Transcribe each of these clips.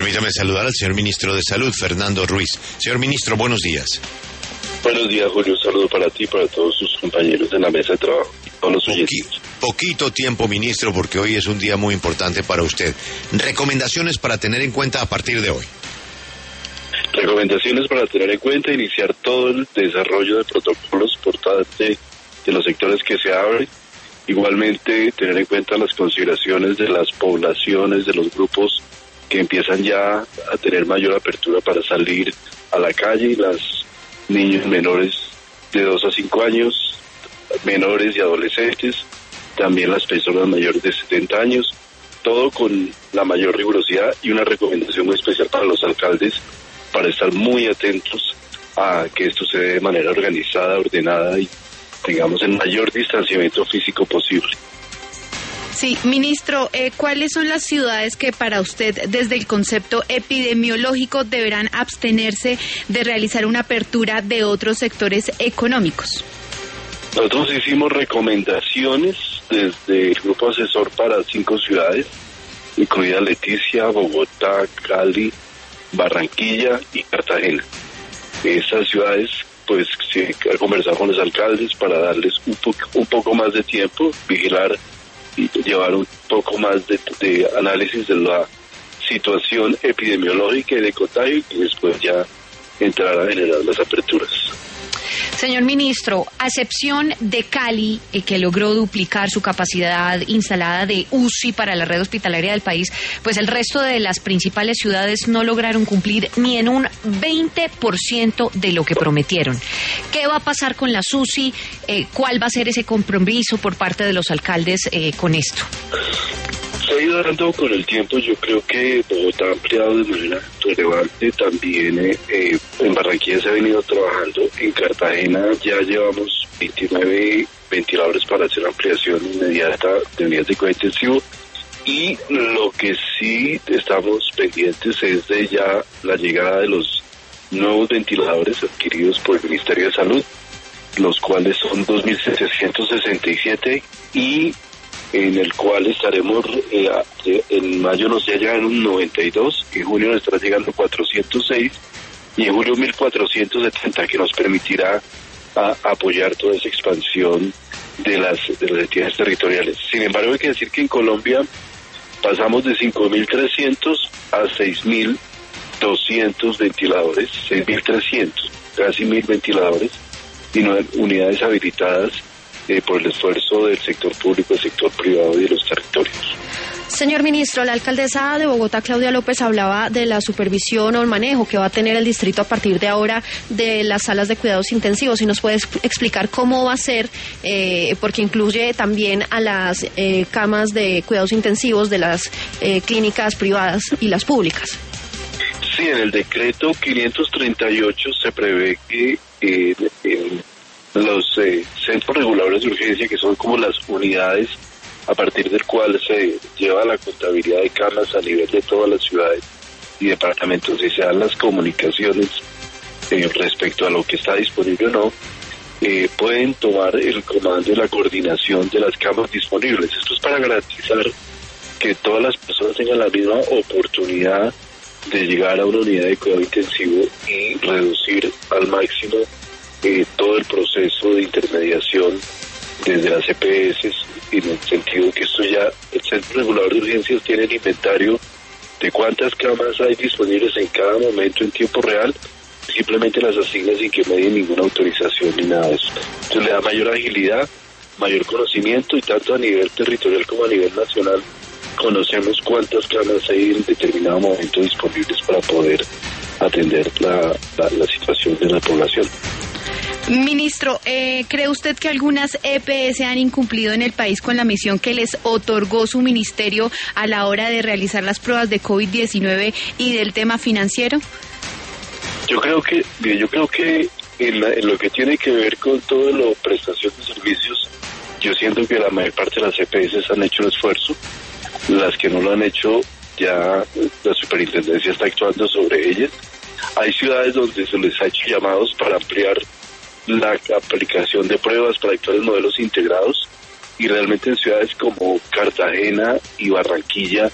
Permítame saludar al señor ministro de Salud, Fernando Ruiz. Señor ministro, buenos días. Buenos días, Julio. Un saludo para ti y para todos tus compañeros de la mesa de trabajo. Todos los oyentes. Poquito tiempo, ministro, porque hoy es un día muy importante para usted. Recomendaciones para tener en cuenta a partir de hoy. Recomendaciones para tener en cuenta: iniciar todo el desarrollo de protocolos por parte de los sectores que se abren. Igualmente, tener en cuenta las consideraciones de las poblaciones, de los grupos que empiezan ya a tener mayor apertura para salir a la calle, y los niños menores de 2 a 5 años, menores y adolescentes, también las personas mayores de 70 años, todo con la mayor rigurosidad, y una recomendación muy especial para los alcaldes para estar muy atentos a que esto se dé de manera organizada, ordenada y tengamos el mayor distanciamiento físico posible. Sí, ministro, ¿cuáles son las ciudades que para usted, desde el concepto epidemiológico, deberán abstenerse de realizar una apertura de otros sectores económicos? Nosotros hicimos recomendaciones desde el grupo asesor para 5 ciudades, incluida Leticia, Bogotá, Cali, Barranquilla y Cartagena. Esas ciudades, pues, sí, he conversado con los alcaldes para darles un poco más de tiempo, vigilar y llevar un poco más de análisis de la situación epidemiológica y de contagio, y después ya entrar a generar las aperturas. Señor ministro, a excepción de Cali, que logró duplicar su capacidad instalada de UCI para la red hospitalaria del país, pues el resto de las principales ciudades no lograron cumplir ni en un 20% de lo que prometieron. ¿Qué va a pasar con las UCI? ¿Cuál va a ser ese compromiso por parte de los alcaldes con esto? Se ha ido dando con el tiempo. Yo creo que Bogotá ha ampliado de manera relevante. También en Barranquilla se ha venido trabajando. En Cartagena ya llevamos 29 ventiladores para hacer ampliación inmediata de unidades de cuidado intensivo. Y lo que sí estamos pendientes es de ya la llegada de los nuevos ventiladores adquiridos por el Ministerio de Salud, los cuales son 2.767, y en el cual estaremos, en mayo nos ya llegan un 92, en junio nos estará llegando 406, y en julio 1.470, que nos permitirá apoyar toda esa expansión de las entidades territoriales. Sin embargo, hay que decir que en Colombia pasamos de 5.300 a 6.200 ventiladores, 6.300, casi 1.000 ventiladores, y 9 unidades habilitadas por el esfuerzo del sector público, del sector privado y de los territorios. Señor ministro, la alcaldesa de Bogotá, Claudia López, hablaba de la supervisión o el manejo que va a tener el distrito a partir de ahora de las salas de cuidados intensivos. Si nos puede explicar cómo va a ser, porque incluye también a las camas de cuidados intensivos de las clínicas privadas y las públicas. Sí, en el decreto 538 se prevé que los centros reguladores de urgencia, que son como las unidades a partir del cual se lleva la contabilidad de camas a nivel de todas las ciudades y departamentos, y se dan las comunicaciones respecto a lo que está disponible o no, pueden tomar el comando y la coordinación de las camas disponibles. Esto es para garantizar que todas las personas tengan la misma oportunidad de llegar a una unidad de cuidado intensivo y reducir al máximo todo el proceso de intermediación desde las EPS, en el sentido que esto ya, el Centro Regulador de Urgencias tiene el inventario de cuántas camas hay disponibles en cada momento en tiempo real, simplemente las asigna sin que me den ninguna autorización ni nada de eso. Entonces le da mayor agilidad, mayor conocimiento, y tanto a nivel territorial como a nivel nacional conocemos cuántas camas hay en determinado momento disponibles para poder atender la situación de la población. Ministro, ¿cree usted que algunas EPS han incumplido en el país con la misión que les otorgó su ministerio a la hora de realizar las pruebas de COVID-19 y del tema financiero? Yo creo que en lo que tiene que ver con todo lo prestación de servicios, yo siento que la mayor parte de las EPS han hecho el esfuerzo. Las que no lo han hecho, ya la superintendencia está actuando sobre ellas. Hay ciudades donde se les ha hecho llamados para ampliar la aplicación de pruebas para actuales modelos integrados, y realmente en ciudades como Cartagena y Barranquilla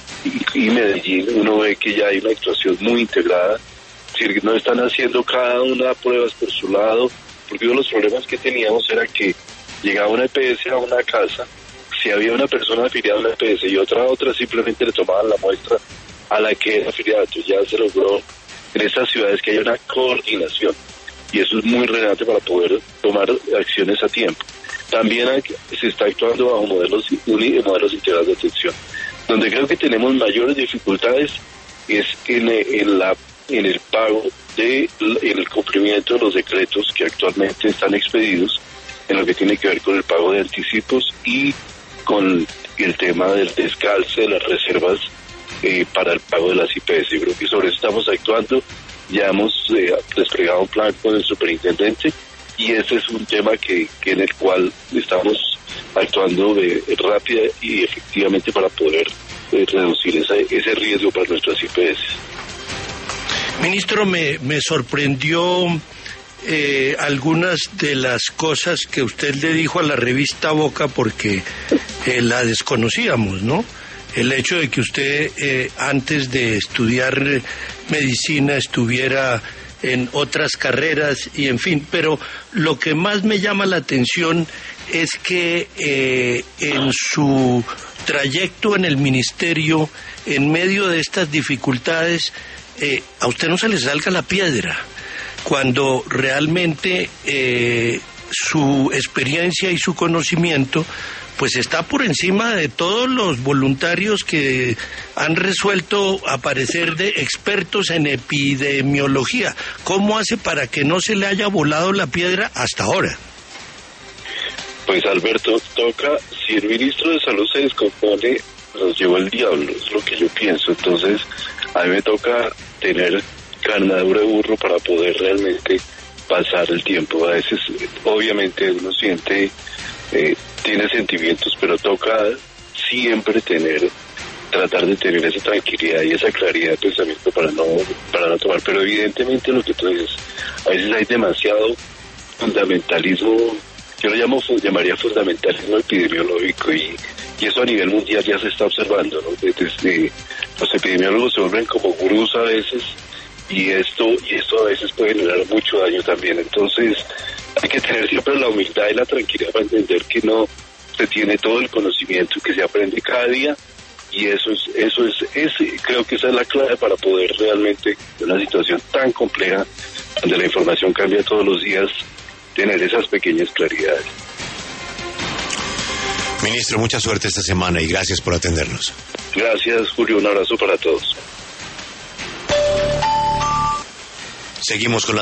y Medellín, uno ve que ya hay una actuación muy integrada, es decir, no están haciendo cada una pruebas por su lado, porque uno de los problemas que teníamos era que llegaba una EPS a una casa, si había una persona afiliada a una EPS y otra simplemente le tomaban la muestra a la que era afiliada. Entonces ya se logró en estas ciudades que haya una coordinación, y eso es muy relevante para poder tomar acciones a tiempo. También se está actuando bajo modelos integrados de atención. Donde creo que tenemos mayores dificultades es en el pago en el cumplimiento de los decretos que actualmente están expedidos, en lo que tiene que ver con el pago de anticipos y con el tema del descalce de las reservas para el pago de las IPS. Yo creo que sobre eso estamos actuando. Ya hemos desplegado un plan con el superintendente, y ese es un tema en el cual estamos actuando rápida y efectivamente para poder reducir ese riesgo para nuestras IPS. Ministro, me sorprendió algunas de las cosas que usted le dijo a la revista Boca, porque la desconocíamos, ¿no? El hecho de que usted antes de estudiar medicina estuviera en otras carreras y en fin, pero lo que más me llama la atención es que en su trayecto en el ministerio, en medio de estas dificultades, a usted no se le salga la piedra, cuando realmente su experiencia y su conocimiento pues está por encima de todos los voluntarios que han resuelto aparecer de expertos en epidemiología. ¿Cómo hace para que no se le haya volado la piedra hasta ahora? Pues Alberto, si el ministro de Salud se descompone, nos llevó el diablo, es lo que yo pienso. Entonces, a mí me toca tener carnadura de burro para poder realmente pasar el tiempo. A veces, obviamente, uno tiene sentimientos, pero toca siempre tratar de tener esa tranquilidad y esa claridad de pensamiento para no tomar. Pero evidentemente lo que tú dices, a veces hay demasiado fundamentalismo, yo lo llamaría fundamentalismo epidemiológico, y eso a nivel mundial ya se está observando, ¿no? Los epidemiólogos se vuelven como gurús a veces, y esto a veces puede generar mucho daño también. Entonces hay que tener siempre la humildad y la tranquilidad para entender que no se tiene todo el conocimiento, que se aprende cada día, y eso es creo que esa es la clave para poder realmente, en una situación tan compleja, donde la información cambia todos los días, tener esas pequeñas claridades. Ministro, mucha suerte esta semana y gracias por atendernos. Gracias, Julio, un abrazo para todos. Seguimos con